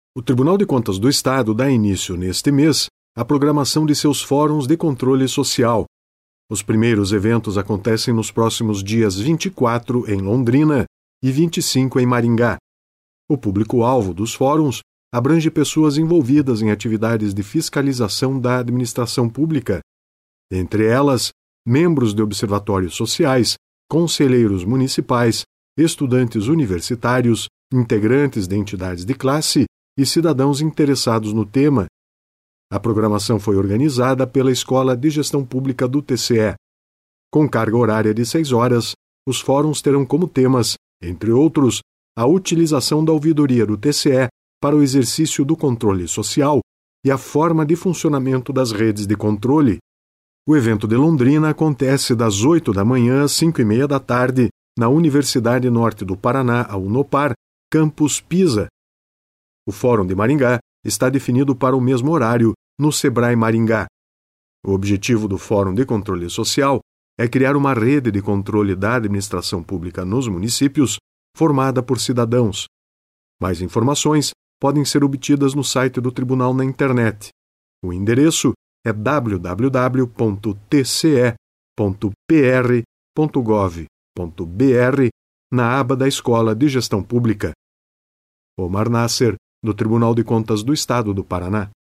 O Tribunal de Contas do Estado dá início, neste mês, à programação de seus fóruns de controle social. Os primeiros eventos acontecem nos próximos dias 24 em Londrina e 25 em Maringá. O público-alvo dos fóruns abrange pessoas envolvidas em atividades de fiscalização da administração pública, entre elas, membros de observatórios sociais, conselheiros municipais, estudantes universitários, integrantes de entidades de classe e cidadãos interessados no tema. A programação foi organizada pela Escola de Gestão Pública do TCE. Com carga horária de 6 horas, os fóruns terão como temas, entre outros, a utilização da ouvidoria do TCE para o exercício do controle social e a forma de funcionamento das redes de controle. O evento de Londrina acontece das 8 da manhã às 5:30 da tarde na Universidade Norte do Paraná, a Unopar, Campus Pisa. O Fórum de Maringá está definido para o mesmo horário no Sebrae Maringá. O objetivo do Fórum de Controle Social é criar uma rede de controle da administração pública nos municípios formada por cidadãos. Mais informações podem ser obtidas no site do Tribunal na internet. O endereço é www.tce.pr.gov.br na aba da Escola de Gestão Pública. Omar Nasser, do Tribunal de Contas do Estado do Paraná.